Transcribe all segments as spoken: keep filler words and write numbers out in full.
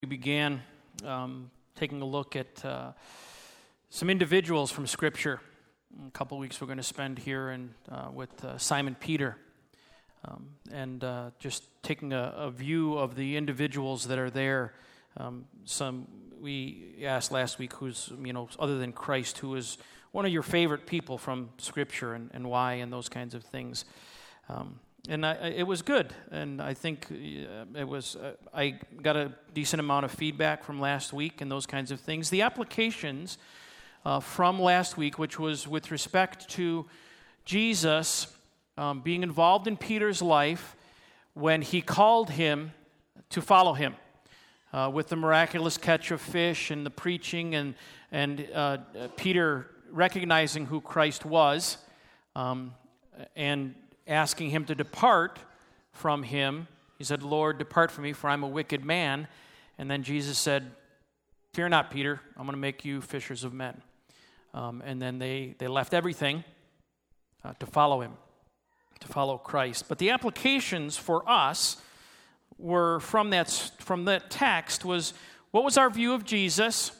We began um, taking a look at uh, some individuals from Scripture. In a couple weeks we're going to spend here and uh, with uh, Simon Peter, um, and uh, just taking a, a view of the individuals that are there. Um, some we asked last week, who's you know other than Christ, who is one of your favorite people from Scripture, and, and why, and those kinds of things. Um, And I, it was good, and I think it was. Uh, I got a decent amount of feedback from last week and those kinds of things. The applications uh, from last week, which was with respect to Jesus um, being involved in Peter's life when he called him to follow him, uh, with the miraculous catch of fish and the preaching, and and uh, Peter recognizing who Christ was, um, and asking him to depart from him. He said, "Lord, depart from me, for I'm a wicked man." And then Jesus said, "Fear not, Peter, I'm going to make you fishers of men." Um, and then they, they left everything uh, to follow him, to follow Christ. But the applications for us were from that, from that text was, what was our view of Jesus?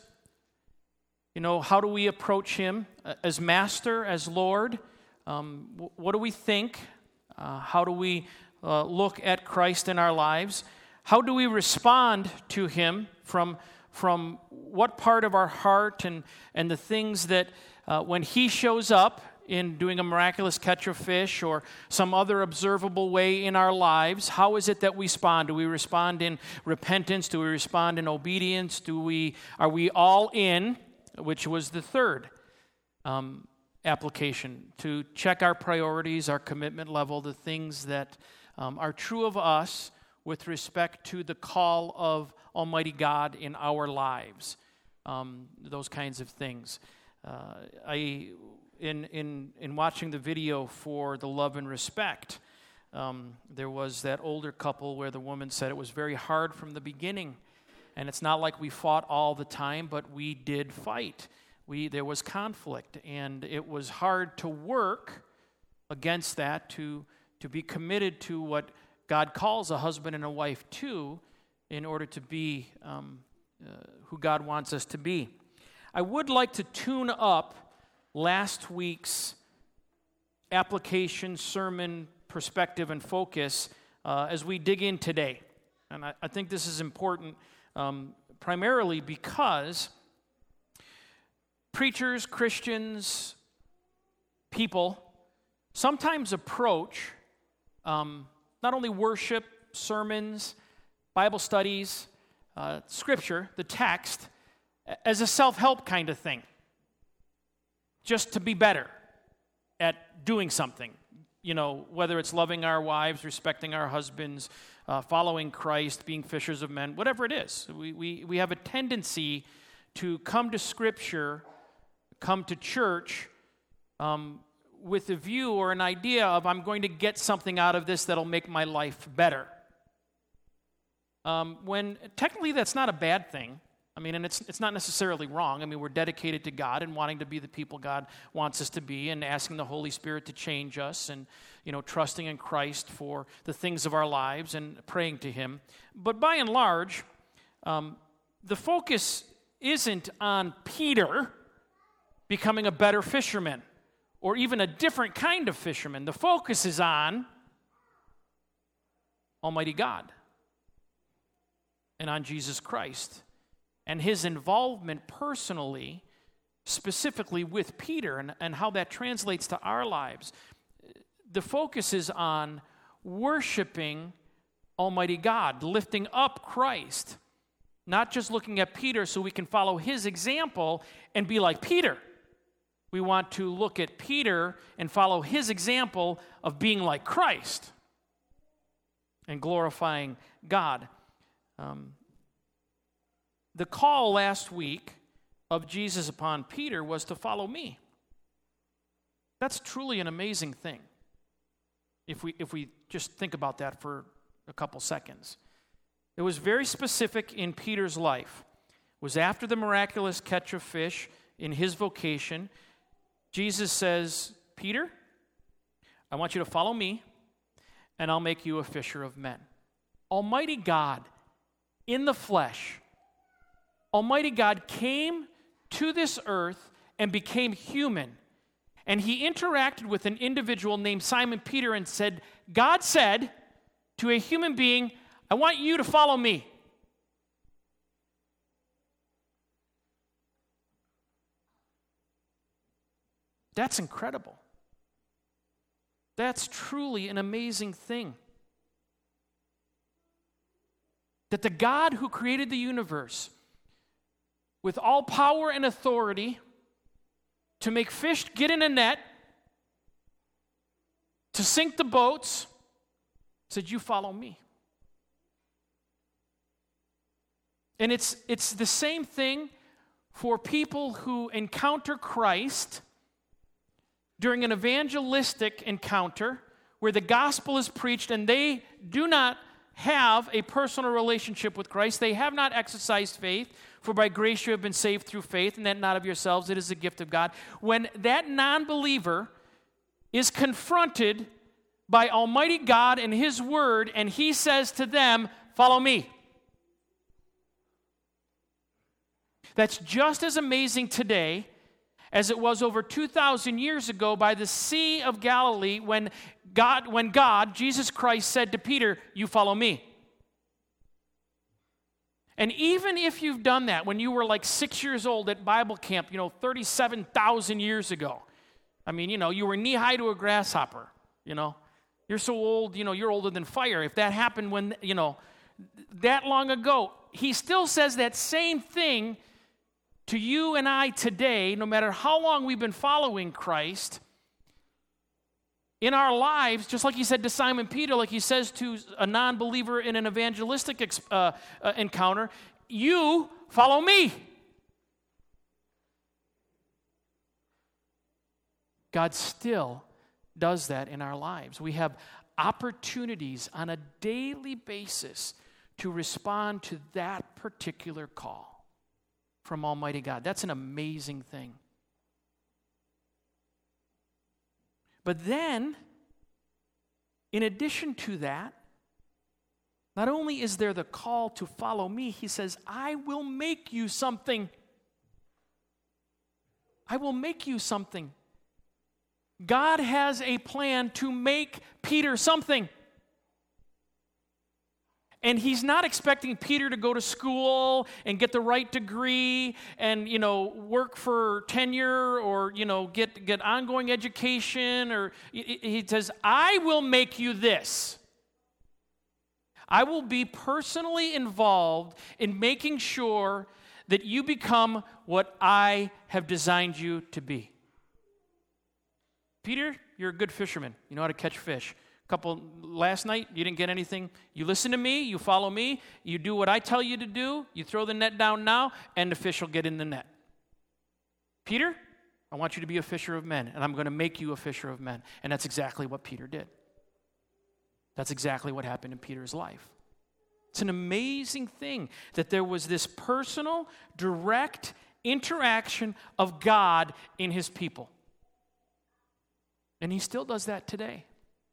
You know, how do we approach him as master, as Lord? Um, what do we think? Uh, how do we uh, look at Christ in our lives? How do we respond to him from, from what part of our heart, and, and the things that uh, when he shows up in doing a miraculous catch of fish or some other observable way in our lives, how is it that we respond? Do we respond in repentance? Do we respond in obedience? Do we are we all in, which was the third Um application, to check our priorities, our commitment level, the things that um, are true of us with respect to the call of Almighty God in our lives, um, those kinds of things. Uh, I, in in in watching the video for the Love and Respect, um, there was that older couple where the woman said it was very hard from the beginning, and it's not like we fought all the time, but we did fight. We, there was conflict, and it was hard to work against that, to, to be committed to what God calls a husband and a wife to, in order to be um, uh, who God wants us to be. I would like to tune up last week's application, sermon, perspective, and focus uh, as we dig in today. And I, I think this is important um, primarily because preachers, Christians, people sometimes approach um, not only worship, sermons, Bible studies, uh, Scripture, the text, as a self-help kind of thing, just to be better at doing something. You know, whether it's loving our wives, respecting our husbands, uh, following Christ, being fishers of men, whatever it is. We, we, we have a tendency to come to Scripture, come to church um, with a view or an idea of, I'm going to get something out of this that'll make my life better. Um, when technically that's not a bad thing. I mean, and it's it's not necessarily wrong. I mean, we're dedicated to God and wanting to be the people God wants us to be, and asking the Holy Spirit to change us, and, you know, trusting in Christ for the things of our lives and praying to him. But by and large, um, the focus isn't on Peter becoming a better fisherman, or even a different kind of fisherman. The focus is on Almighty God and on Jesus Christ and his involvement personally, specifically with Peter, and, and how that translates to our lives. The focus is on worshiping Almighty God, lifting up Christ, not just looking at Peter so we can follow his example and be like Peter. We want to look at Peter and follow his example of being like Christ and glorifying God. Um, the call last week of Jesus upon Peter was to follow me. That's truly an amazing thing, if we if we just think about that for a couple seconds. It was very specific in Peter's life. It was after the miraculous catch of fish in his vocation. Jesus says, "Peter, I want you to follow me, and I'll make you a fisher of men." Almighty God, in the flesh, Almighty God came to this earth and became human. And he interacted with an individual named Simon Peter and said, God said to a human being, I want you to follow me. That's incredible. That's truly an amazing thing. That the God who created the universe with all power and authority to make fish get in a net, to sink the boats, said, you follow me. And it's, it's the same thing for people who encounter Christ during an evangelistic encounter where the gospel is preached and they do not have a personal relationship with Christ. They have not exercised faith, for by grace you have been saved through faith, and that not of yourselves, it is a gift of God. When that non-believer is confronted by Almighty God and His Word, and He says to them, follow me. That's just as amazing today as it was over two thousand years ago by the Sea of Galilee when God, when God, Jesus Christ, said to Peter, you follow me. And even if you've done that when you were like six years old at Bible camp, you know, thirty-seven thousand years ago, I mean, you know, you were knee-high to a grasshopper, you know. You're so old, you know, you're older than fire. If that happened when, you know, that long ago, He still says that same thing to you and I today, no matter how long we've been following Christ, in our lives, just like He said to Simon Peter, like He says to a non-believer in an evangelistic uh, uh, encounter, you follow me. God still does that in our lives. We have opportunities on a daily basis to respond to that particular call from Almighty God. That's an amazing thing. But then, in addition to that, not only is there the call to follow me, He says, I will make you something. I will make you something. God has a plan to make Peter something. And He's not expecting Peter to go to school and get the right degree and, you know, work for tenure or, you know, get, get ongoing education. Or He says, I will make you this. I will be personally involved in making sure that you become what I have designed you to be. Peter, you're a good fisherman. You know how to catch fish. Couple last night, you didn't get anything. You listen to me, you follow me, you do what I tell you to do, you throw the net down now, and the fish will get in the net. Peter, I want you to be a fisher of men, and I'm going to make you a fisher of men. And that's exactly what Peter did. That's exactly what happened in Peter's life. It's an amazing thing that there was this personal, direct interaction of God in His people. And He still does that today.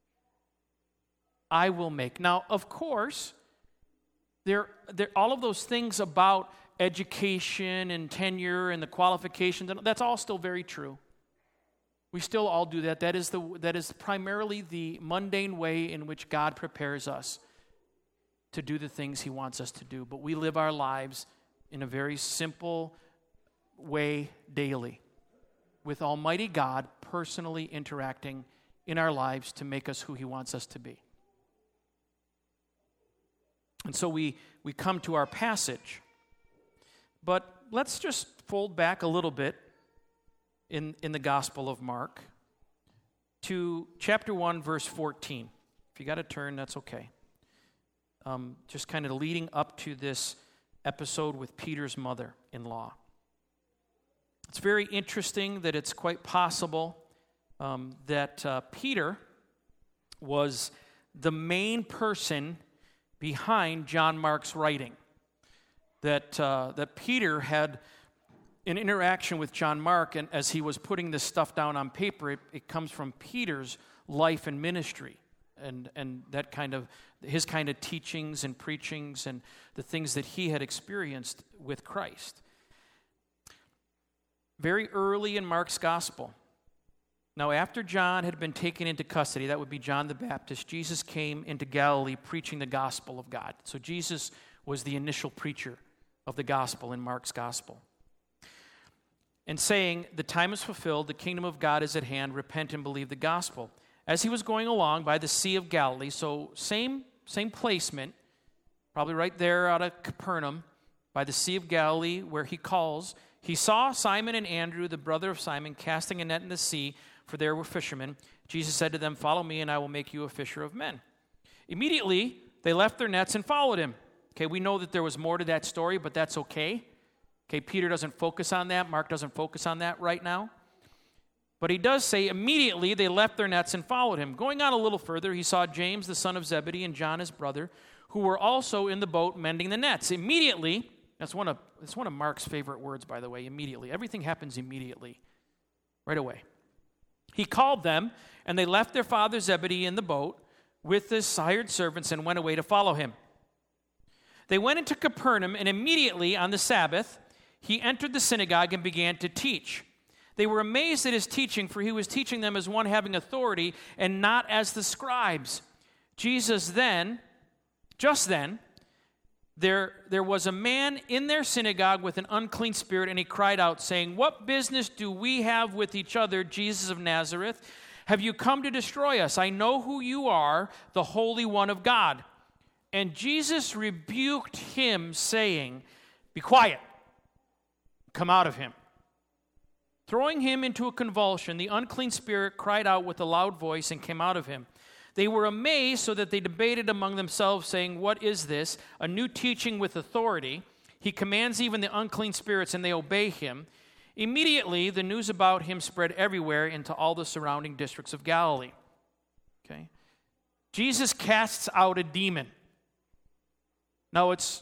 I will make. Now, of course, there, there, all of those things about education and tenure and the qualifications, that's all still very true. We still all do that. That is the that is primarily the mundane way in which God prepares us to do the things He wants us to do. But we live our lives in a very simple way daily, with Almighty God personally interacting in our lives to make us who He wants us to be. And so we, we come to our passage. But let's just fold back a little bit in, in the Gospel of Mark to chapter one, verse fourteen. If you got to turn, that's okay. Um, just kind of leading up to this episode with Peter's mother-in-law. It's very interesting that it's quite possible um, that uh, Peter was the main person behind John Mark's writing. That uh, that Peter had an interaction with John Mark, and as he was putting this stuff down on paper, it, it comes from Peter's life and ministry and and that kind of, his kind of teachings and preachings and the things that he had experienced with Christ. Very early in Mark's gospel, now after John had been taken into custody, that would be John the Baptist, Jesus came into Galilee preaching the gospel of God. So Jesus was the initial preacher of the gospel in Mark's gospel. And saying, the time is fulfilled, the kingdom of God is at hand, repent and believe the gospel. As he was going along by the Sea of Galilee, so same, same placement, probably right there out of Capernaum, by the Sea of Galilee where he calls, he saw Simon and Andrew, the brother of Simon, casting a net in the sea, for there were fishermen. Jesus said to them, follow me, and I will make you a fisher of men. Immediately, they left their nets and followed him. Okay, we know that there was more to that story, but that's okay. Okay, Peter doesn't focus on that. Mark doesn't focus on that right now. But he does say, immediately they left their nets and followed him. Going on a little further, he saw James, the son of Zebedee, and John, his brother, who were also in the boat mending the nets. Immediately, that's one of, that's one of Mark's favorite words, by the way, immediately. Everything happens immediately, right away. He called them, and they left their father Zebedee in the boat with his hired servants and went away to follow him. They went into Capernaum, and immediately on the Sabbath, he entered the synagogue and began to teach. They were amazed at his teaching, for he was teaching them as one having authority and not as the scribes. Jesus then, just then, there, there was a man in their synagogue with an unclean spirit, and he cried out, saying, what business do we have with each other, Jesus of Nazareth? Have you come to destroy us? I know who you are, the Holy One of God. And Jesus rebuked him, saying, be quiet, come out of him. Throwing him into a convulsion, the unclean spirit cried out with a loud voice and came out of him. They were amazed, so that they debated among themselves, saying, what is this? A new teaching with authority. He commands even the unclean spirits, and they obey him. Immediately, the news about him spread everywhere into all the surrounding districts of Galilee. Okay? Jesus casts out a demon. Now, it's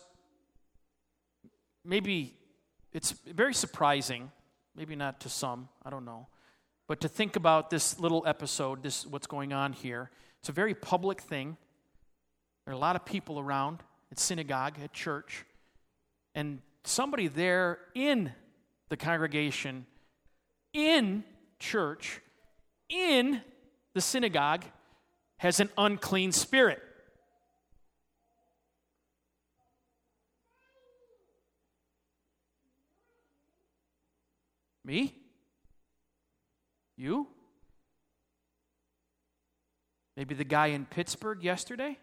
maybe, it's very surprising, maybe not to some, I don't know, but to think about this little episode, this what's going on here. It's a very public thing. There are a lot of people around at synagogue, at church, and somebody there in the congregation, in church, in the synagogue, has an unclean spirit. Me? You? Maybe the guy in Pittsburgh yesterday?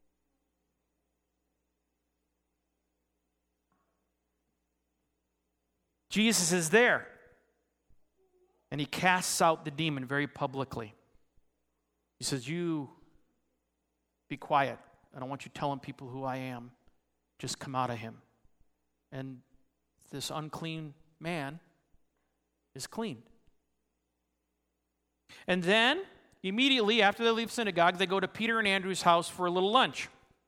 Jesus is there, and he casts out the demon very publicly. He says, you be quiet. I don't want you telling people who I am. Just come out of him. And this unclean man is cleaned. And then, immediately after they leave synagogue, they go to Peter and Andrew's house for a little lunch.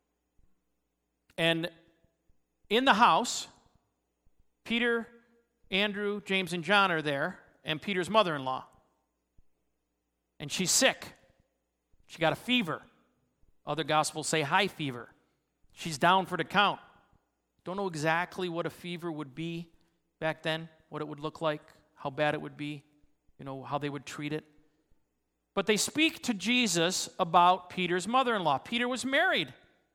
And in the house, Peter, Andrew, James, and John are there, and Peter's mother-in-law. And she's sick. She got a fever. Other gospels say high fever. She's down for the count. Don't know exactly what a fever would be back then, what it would look like, how bad it would be, you know, how they would treat it. But they speak to Jesus about Peter's mother-in-law. Peter was married.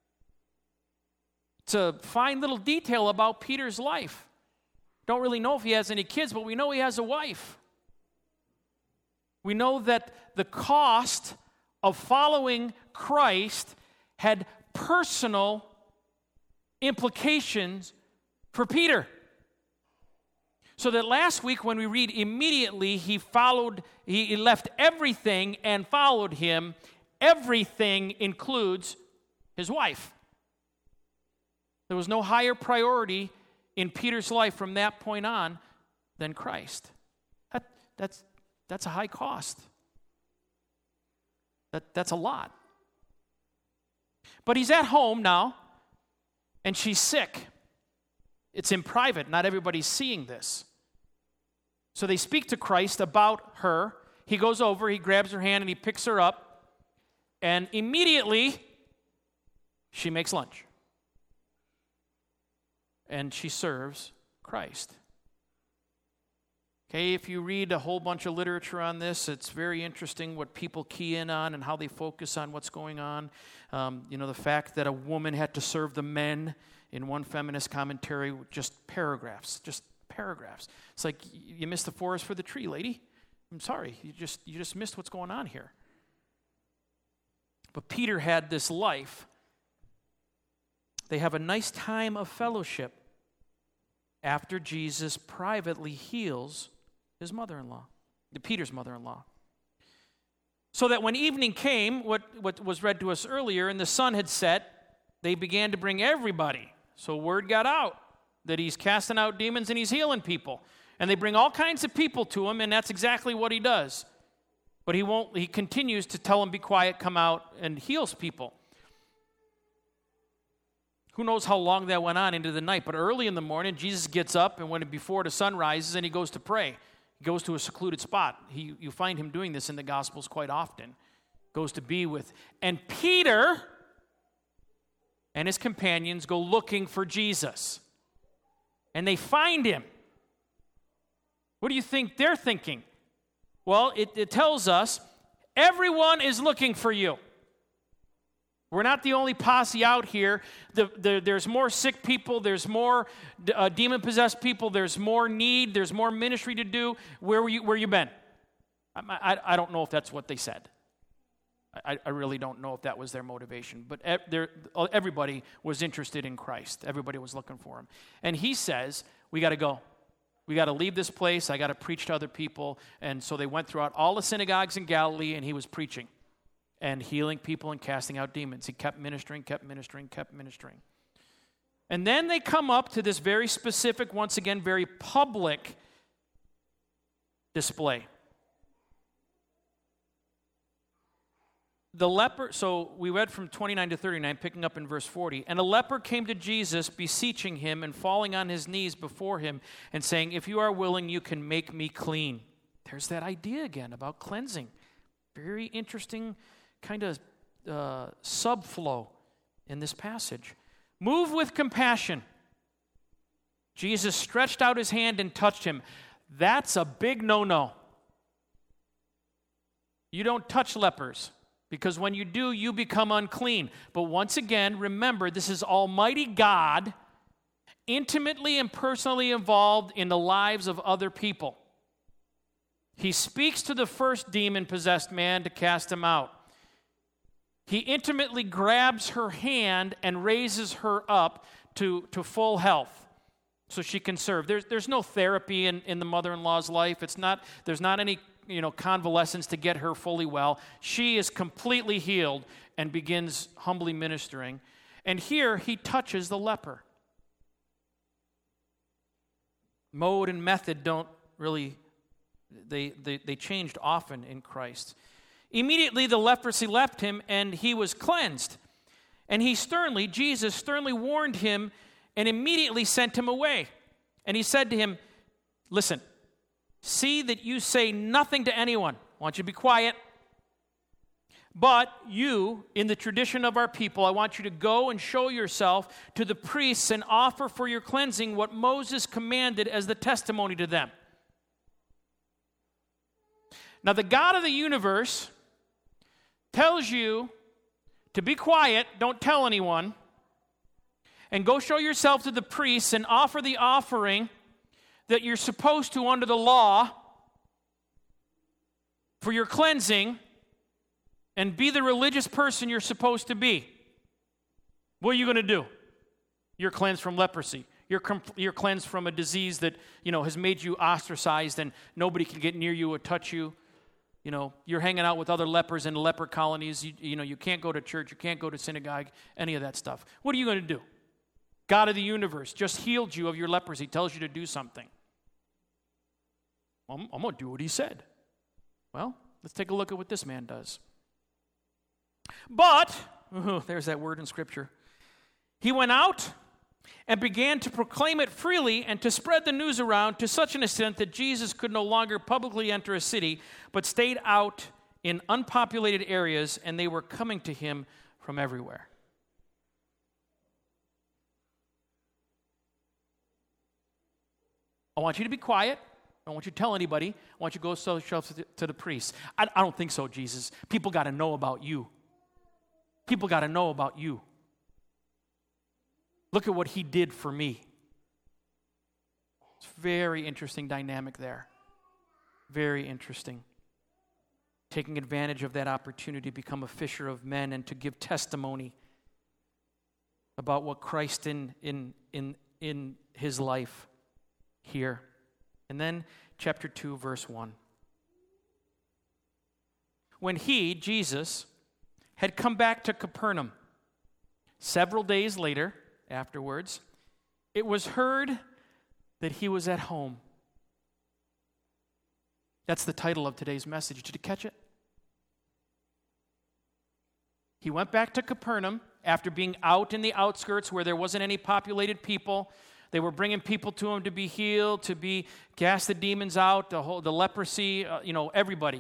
It's a fine little detail about Peter's life. Don't really know if he has any kids, but we know he has a wife. We know that the cost of following Christ had personal implications for Peter. So that last week when we read immediately he followed, he left everything and followed him, everything includes his wife. There was no higher priority in Peter's life from that point on than Christ. That, that's, that's a high cost. That, that's a lot. But he's at home now, and she's sick. It's in private. Not everybody's seeing this. So they speak to Christ about her. He goes over, he grabs her hand, and he picks her up. And immediately, she makes lunch. And she serves Christ. Okay, if you read a whole bunch of literature on this, it's very interesting what people key in on and how they focus on what's going on. Um, you know, the fact that a woman had to serve the men in one feminist commentary, just paragraphs, just paragraphs. It's like, you missed the forest for the tree, lady. I'm sorry, you just you just missed what's going on here. But Peter had this life. They have a nice time of fellowship after Jesus privately heals his mother-in-law, Peter's mother-in-law. So that when evening came, what, what was read to us earlier, and the sun had set, they began to bring everybody. So word got out that he's casting out demons and he's healing people. And they bring all kinds of people to him, and that's exactly what he does. But he won't. He continues to tell them, be quiet, come out, and heals people. Who knows how long that went on into the night, but early in the morning, Jesus gets up, and when before the sun rises, and he goes to pray. He goes to a secluded spot. He, you find him doing this in the Gospels quite often. Goes to be with, and Peter and his companions go looking for Jesus. And they find him. What do you think they're thinking? Well, it, it tells us everyone is looking for you. We're not the only posse out here. The, the, there's more sick people. There's more uh, demon-possessed people. There's more need. There's more ministry to do. Where were you? Where you been? I, I, I don't know if that's what they said. I, I really don't know if that was their motivation. But everybody was interested in Christ. Everybody was looking for him. And he says, we got to go. We got to leave this place. I got to preach to other people. And so they went throughout all the synagogues in Galilee, and he was preaching and healing people and casting out demons. He kept ministering, kept ministering, kept ministering. And then they come up to this very specific, once again, very public display. The leper, so we read from twenty-nine to thirty-nine, picking up in verse forty. And a leper came to Jesus, beseeching him and falling on his knees before him and saying, if you are willing, you can make me clean. There's that idea again about cleansing. Very interesting kind of uh, subflow in this passage. Move with compassion. Jesus stretched out his hand and touched him. That's a big no-no. You don't touch lepers. Because when you do, you become unclean. But once again, remember, this is Almighty God intimately and personally involved in the lives of other people. He speaks to the first demon-possessed man to cast him out. He intimately grabs her hand and raises her up to, to full health so she can serve. There's, there's no therapy in, in the mother-in-law's life. It's not, there's not any you know, convalescence to get her fully well. She is completely healed and begins humbly ministering. And here he touches the leper. Mode and method don't really, they, they, they changed often in Christ. Immediately the leprosy left him and he was cleansed. And he sternly, Jesus sternly warned him and immediately sent him away. And he said to him, listen, see that you say nothing to anyone. I want you to be quiet. But you, in the tradition of our people, I want you to go and show yourself to the priests and offer for your cleansing what Moses commanded as the testimony to them. Now, the God of the universe tells you to be quiet, don't tell anyone, and go show yourself to the priests and offer the offering that you're supposed to under the law for your cleansing and be the religious person you're supposed to be. What are you going to do? You're cleansed from leprosy. You're, comp- you're cleansed from a disease that, you know, has made you ostracized and nobody can get near you or touch you. You know, you're hanging out with other lepers in leper colonies. You, you know, you can't go to church. You can't go to synagogue, any of that stuff. What are you going to do? God of the universe just healed you of your leprosy, tells you to do something. I'm, I'm going to do what he said. Well, let's take a look at what this man does. But, oh, there's that word in Scripture. He went out and began to proclaim it freely and to spread the news around to such an extent that Jesus could no longer publicly enter a city, but stayed out in unpopulated areas, and they were coming to him from everywhere. I want you to be quiet. I don't want you to tell anybody. I want you to go sell yourself to the priest. I, I don't think so, Jesus. People got to know about you. People got to know about you. Look at what he did for me. It's very interesting dynamic there. Very interesting. Taking advantage of that opportunity to become a fisher of men and to give testimony about what Christ in in in in his life here. And then chapter two, verse one. When he, Jesus, had come back to Capernaum, several days later, afterwards, it was heard that he was at home. That's the title of today's message. Did you catch it? He went back to Capernaum after being out in the outskirts where there wasn't any populated people. They were bringing people to him to be healed, to be cast the demons out, the whole the leprosy, uh, you know, everybody.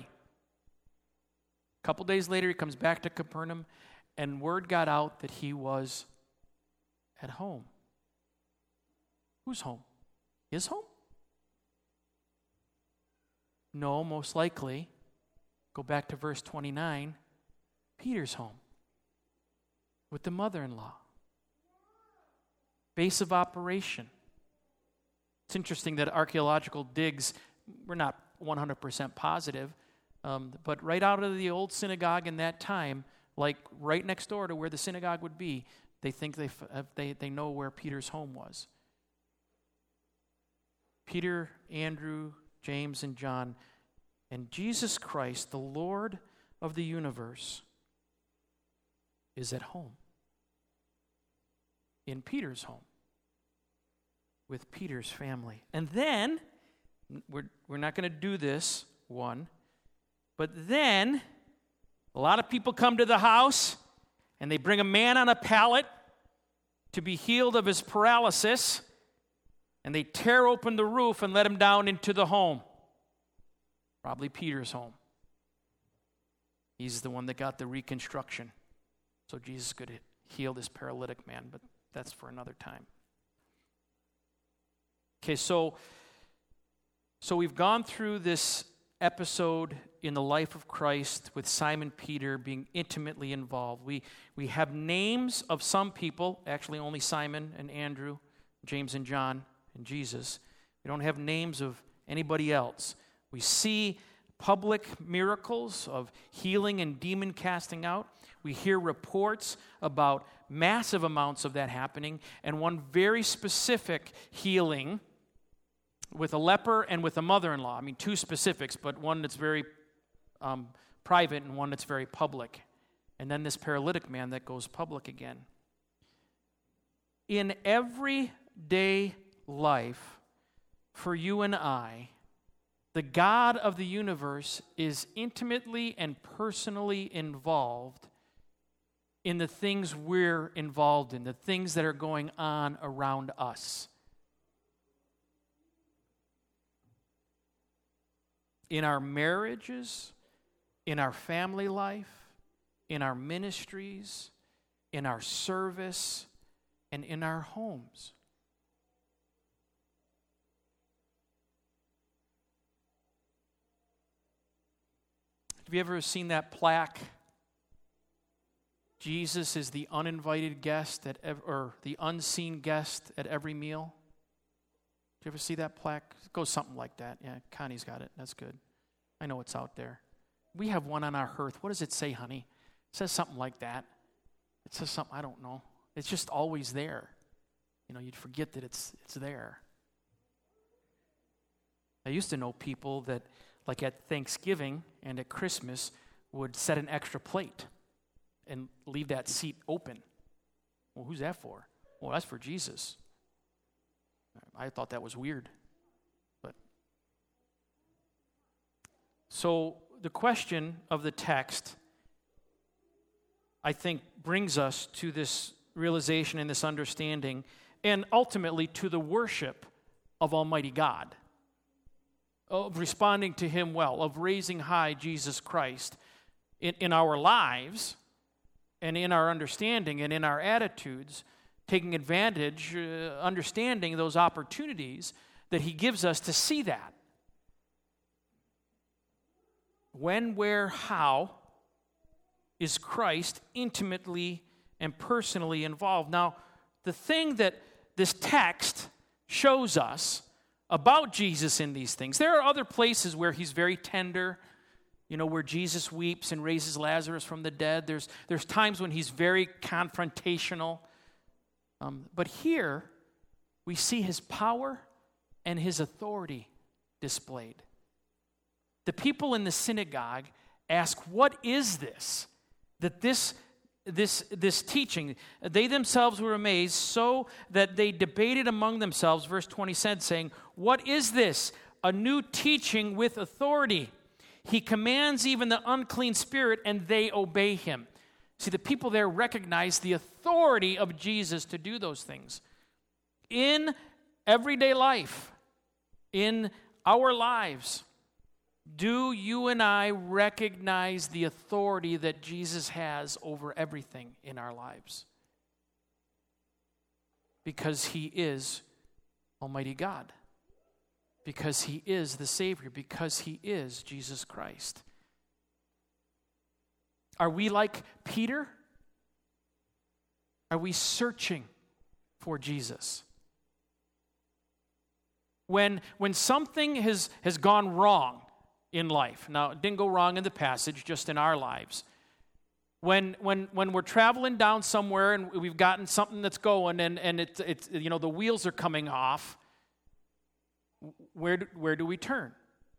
A couple days later, he comes back to Capernaum, and word got out that he was at home. Whose home? His home? No, most likely, go back to verse twenty-nine, Peter's home with the mother-in-law. Base of operation. It's interesting that archaeological digs, we're not one hundred percent positive, um, but right out of the old synagogue in that time, like right next door to where the synagogue would be, they think they they they know where Peter's home was. Peter, Andrew, James, and John, and Jesus Christ, the Lord of the universe, is at home. In Peter's home. With Peter's family. And then, we're, we're not going to do this one, but then a lot of people come to the house and they bring a man on a pallet to be healed of his paralysis, and they tear open the roof and let him down into the home. Probably Peter's home. He's the one that got the reconstruction, so Jesus could heal this paralytic man, but that's for another time. Okay, so so we've gone through this episode in the life of Christ with Simon Peter being intimately involved. We we have names of some people, actually only Simon and Andrew, James and John, and Jesus. We don't have names of anybody else. We see public miracles of healing and demon casting out. We hear reports about massive amounts of that happening, and one very specific healing with a leper and with a mother-in-law. I mean, two specifics, but one that's very um, private and one that's very public. And then this paralytic man that goes public again. In everyday life, for you and I, the God of the universe is intimately and personally involved in the things we're involved in, the things that are going on around us. In our marriages, in our family life, in our ministries, in our service, and in our homes. Have you ever seen that plaque? Jesus is the uninvited guest at ev- or the unseen guest at every meal. Do you ever see that plaque? It goes something like that. Yeah, Connie's got it. That's good. I know it's out there. We have one on our hearth. What does it say, honey? It says something like that. It says something, I don't know. It's just always there. You know, you'd forget that it's it's there. I used to know people that, like at Thanksgiving and at Christmas, would set an extra plate and leave that seat open. Well, who's that for? Well, that's for Jesus. I thought that was weird. But so the question of the text, I think, brings us to this realization and this understanding, and ultimately to the worship of Almighty God, of responding to Him well, of raising high Jesus Christ, in, in our lives and in our understanding and in our attitudes, taking advantage, uh, understanding those opportunities that he gives us to see that. When, where, how is Christ intimately and personally involved? Now, the thing that this text shows us about Jesus in these things, there are other places where he's very tender, you know, where Jesus weeps and raises Lazarus from the dead. There's, there's times when he's very confrontational. Um, but here, we see his power and his authority displayed. The people in the synagogue ask, what is this? That this, this, this teaching, they themselves were amazed, so that they debated among themselves, verse twenty said, saying, what is this? A new teaching with authority. He commands even the unclean spirit, and they obey him. See, the people there recognize the authority of Jesus to do those things. In everyday life, in our lives, do you and I recognize the authority that Jesus has over everything in our lives? Because he is Almighty God. Because he is the Savior. Because he is Jesus Christ. Are we like Peter? Are we searching for Jesus? When, when something has, has gone wrong in life, now it didn't go wrong in the passage, just in our lives. When, when, when we're traveling down somewhere and we've gotten something that's going and, and it's, it's, you know, the wheels are coming off, where do, where do we turn?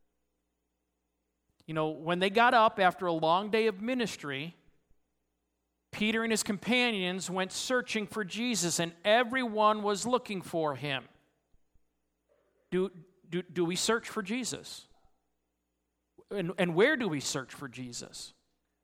You know, when they got up after a long day of ministry, Peter and his companions went searching for Jesus, and everyone was looking for him. Do, do, do we search for Jesus? And, and where do we search for Jesus?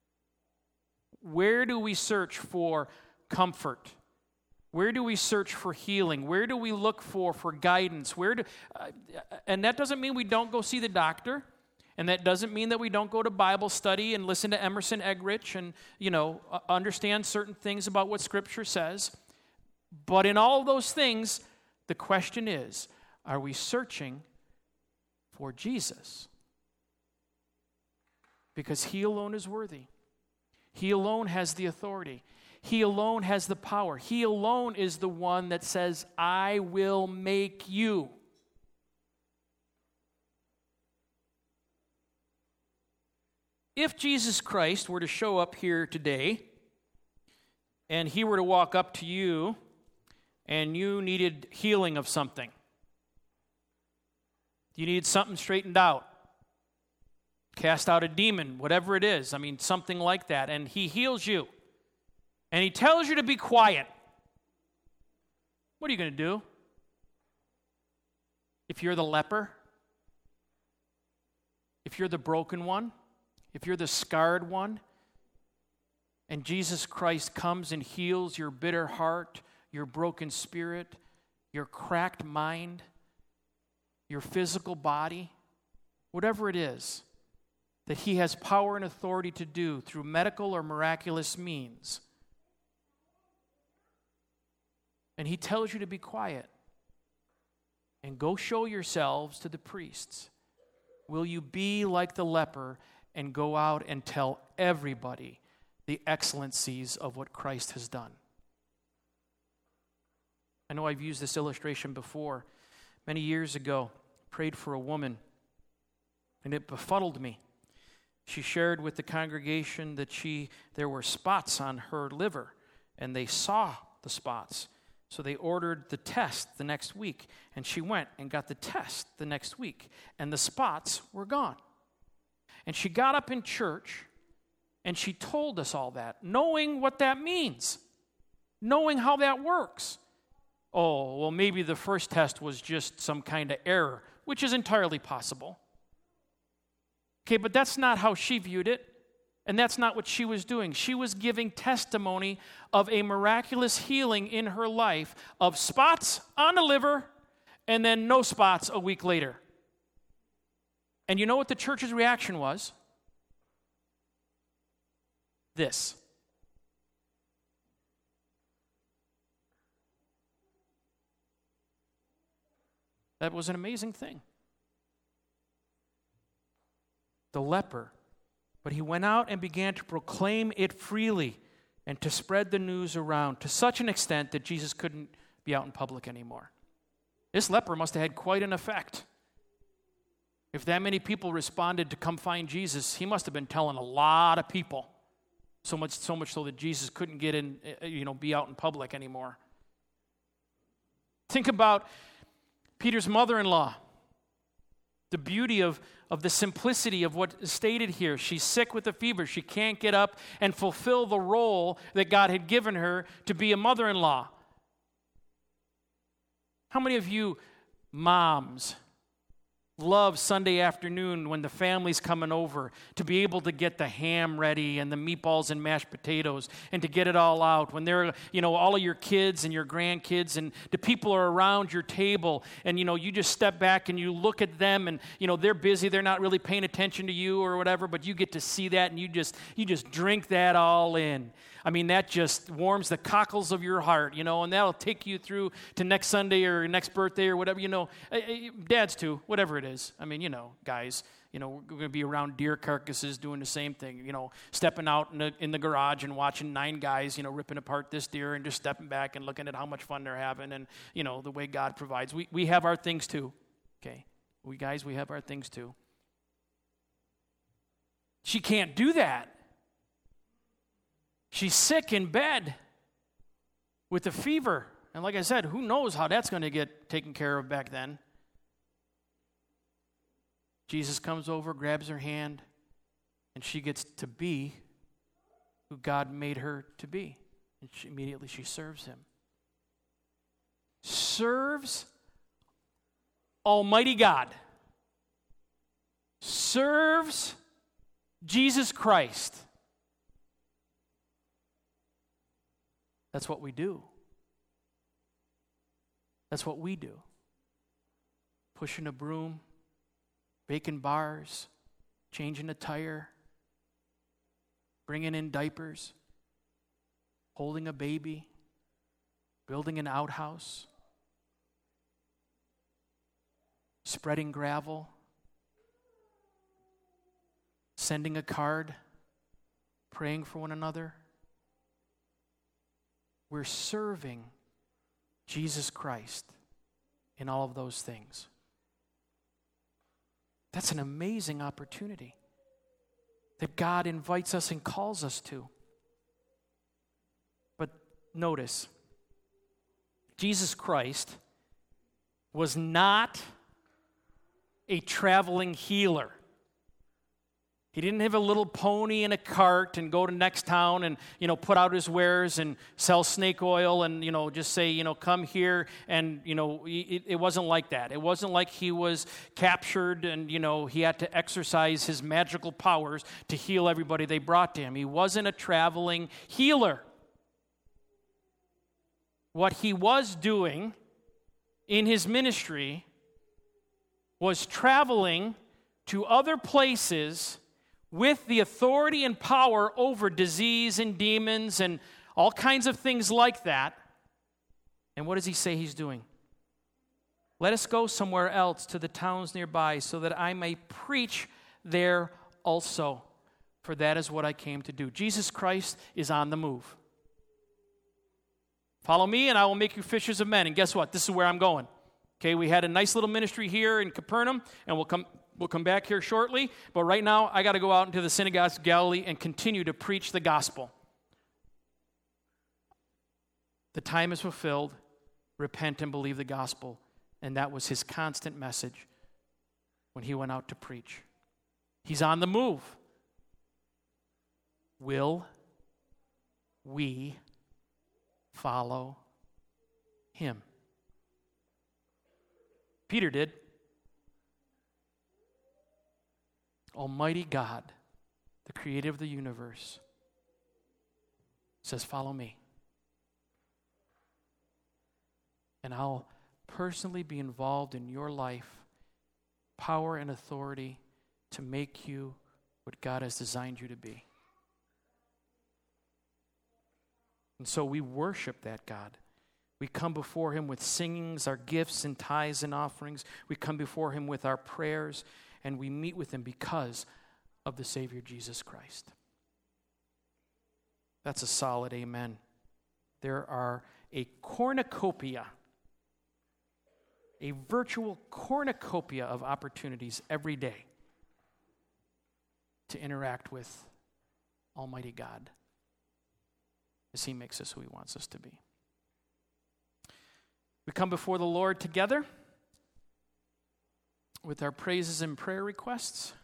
Where do we search for comfort? Where do we search for healing? Where do we look for, for guidance? Where do, uh, and that doesn't mean we don't go see the doctor. And that doesn't mean that we don't go to Bible study and listen to Emerson Eggerichs and, you know, understand certain things about what Scripture says. But in all those things, the question is, are we searching for Jesus? Because he alone is worthy. He alone has the authority. He alone has the power. He alone is the one that says, I will make you. If Jesus Christ were to show up here today, and he were to walk up to you, and you needed healing of something, you needed something straightened out, cast out a demon, whatever it is, I mean, something like that, and he heals you, and he tells you to be quiet, what are you going to do? If you're the leper, if you're the broken one, if you're the scarred one, and Jesus Christ comes and heals your bitter heart, your broken spirit, your cracked mind, your physical body, whatever it is that he has power and authority to do through medical or miraculous means, and he tells you to be quiet and go show yourselves to the priests, will you be like the leper and go out and tell everybody the excellencies of what Christ has done? I know I've used this illustration before. Many years ago, I prayed for a woman, and it befuddled me. She shared with the congregation that she there were spots on her liver, and they saw the spots. So they ordered the test the next week, and she went and got the test the next week, and the spots were gone. And she got up in church, and she told us all that, knowing what that means, knowing how that works. Oh, well, maybe the first test was just some kind of error, which is entirely possible. Okay, but that's not how she viewed it, and that's not what she was doing. She was giving testimony of a miraculous healing in her life of spots on the liver and then no spots a week later. And you know what the church's reaction was? this. That was an amazing thing. The leper. But he went out and began to proclaim it freely and to spread the news around to such an extent that Jesus couldn't be out in public anymore. This leper must have had quite an effect. If that many people responded to come find Jesus, he must have been telling a lot of people. So much, so much so that Jesus couldn't get in, you know, be out in public anymore. Think about Peter's mother-in-law. The beauty of, of the simplicity of what is stated here. She's sick with a fever. She can't get up and fulfill the role that God had given her to be a mother-in-law. How many of you moms love Sunday afternoon when the family's coming over to be able to get the ham ready and the meatballs and mashed potatoes and to get it all out when they're, you know, all of your kids and your grandkids and the people are around your table and, you know, you just step back and you look at them and, you know, they're busy, they're not really paying attention to you or whatever, but you get to see that and you just, you just drink that all in. I mean, that just warms the cockles of your heart, you know, and that'll take you through to next Sunday or next birthday or whatever, you know. Dads too, whatever it is. I mean, you know, guys, you know, we're going to be around deer carcasses doing the same thing, you know, stepping out in the, in the garage and watching nine guys, you know, ripping apart this deer and just stepping back and looking at how much fun they're having and, you know, the way God provides. We, we have our things too, okay? We guys, we have our things too. She can't do that. She's sick in bed with a fever. And like I said, who knows how that's going to get taken care of back then. Jesus comes over, grabs her hand, and she gets to be who God made her to be. And she, immediately she serves him. Serves Almighty God. Serves Jesus Christ. That's what we do. That's what we do. Pushing a broom, baking bars, changing a tire, bringing in diapers, holding a baby, building an outhouse, spreading gravel, sending a card, praying for one another. We're serving Jesus Christ in all of those things. That's an amazing opportunity that God invites us and calls us to. But notice, Jesus Christ was not a traveling healer. He didn't have a little pony in a cart and go to next town and, you know, put out his wares and sell snake oil and, you know, just say, you know, come here. And, you know, it, it wasn't like that. It wasn't like he was captured and, you know, he had to exercise his magical powers to heal everybody they brought to him. He wasn't a traveling healer. What he was doing in his ministry was traveling to other places with the authority and power over disease and demons and all kinds of things like that. And what does he say he's doing? Let us go somewhere else to the towns nearby so that I may preach there also. For that is what I came to do. Jesus Christ is on the move. Follow me and I will make you fishers of men. And guess what? This is where I'm going. Okay, we had a nice little ministry here in Capernaum, and we'll come we'll come back here shortly. But right now, I got to go out into the synagogues of Galilee and continue to preach the gospel. The time is fulfilled. Repent and believe the gospel. And that was his constant message when he went out to preach. He's on the move. Will we follow him? Peter did. Almighty God, the creator of the universe, says, follow me. And I'll personally be involved in your life, power and authority to make you what God has designed you to be. And so we worship that God. We come before him with singings, our gifts and tithes and offerings. We come before him with our prayers, and we meet with him because of the Savior Jesus Christ. That's a solid amen. There are a cornucopia, a virtual cornucopia of opportunities every day to interact with Almighty God as he makes us who he wants us to be. We come before the Lord together with our praises and prayer requests.